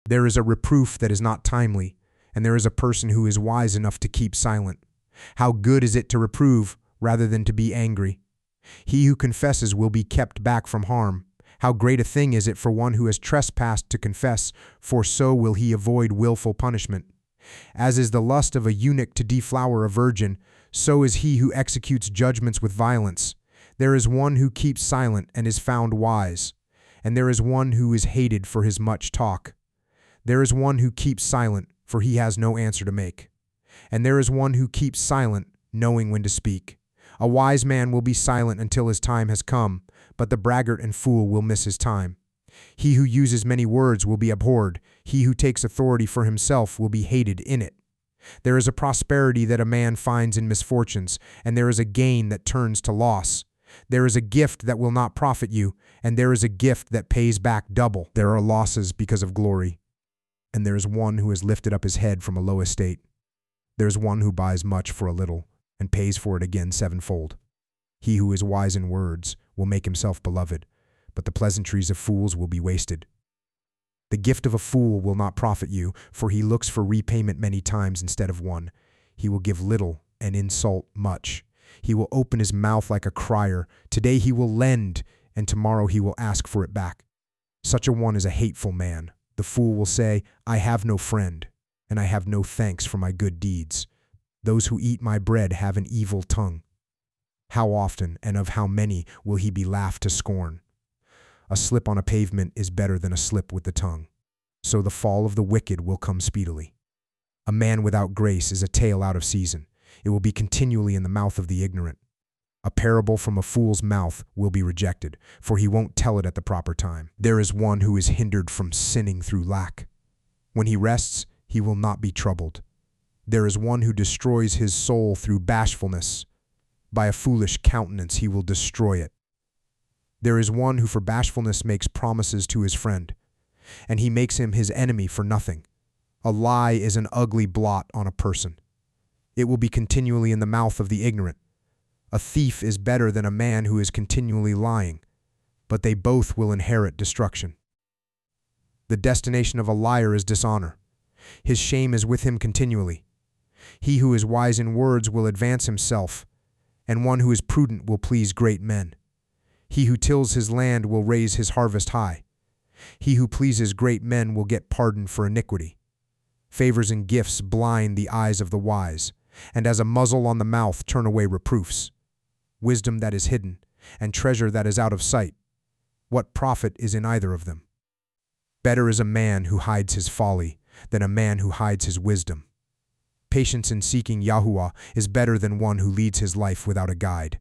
There is a reproof that is not timely, and there is a person who is wise enough to keep silent. How good is it to reprove rather than to be angry? He who confesses will be kept back from harm. How great a thing is it for one who has trespassed to confess, for so will he avoid willful punishment. As is the lust of a eunuch to deflower a virgin, so is he who executes judgments with violence. There is one who keeps silent and is found wise, and there is one who is hated for his much talk. There is one who keeps silent, for he has no answer to make. And there is one who keeps silent, knowing when to speak. A wise man will be silent until his time has come, but the braggart and fool will miss his time. He who uses many words will be abhorred. He who takes authority for himself will be hated in it. There is a prosperity that a man finds in misfortunes, and there is a gain that turns to loss. There is a gift that will not profit you, and there is a gift that pays back double. There are losses because of glory, and there is one who has lifted up his head from a low estate. There is one who buys much for a little, and pays for it again sevenfold. He who is wise in words will make himself beloved, but the pleasantries of fools will be wasted. The gift of a fool will not profit you, for he looks for repayment many times instead of one. He will give little and insult much. He will open his mouth like a crier. Today he will lend, and tomorrow he will ask for it back. Such a one is a hateful man. The fool will say, I have no friend, and I have no thanks for my good deeds. Those who eat my bread have an evil tongue. How often and of how many will he be laughed to scorn? A slip on a pavement is better than a slip with the tongue. So the fall of the wicked will come speedily. A man without grace is a tale out of season. It will be continually in the mouth of the ignorant. A parable from a fool's mouth will be rejected, for he won't tell it at the proper time. There is one who is hindered from sinning through lack. When he rests, he will not be troubled. There is one who destroys his soul through bashfulness. By a foolish countenance he will destroy it. There is one who for bashfulness makes promises to his friend, and he makes him his enemy for nothing. A lie is an ugly blot on a person. It will be continually in the mouth of the ignorant. A thief is better than a man who is continually lying, but they both will inherit destruction. The destination of a liar is dishonor. His shame is with him continually. He who is wise in words will advance himself, and one who is prudent will please great men. He who tills his land will raise his harvest high. He who pleases great men will get pardon for iniquity. Favors and gifts blind the eyes of the wise, and as a muzzle on the mouth turn away reproofs. Wisdom that is hidden, and treasure that is out of sight. What profit is in either of them? Better is a man who hides his folly than a man who hides his wisdom. Patience in seeking Yahuwah is better than one who leads his life without a guide.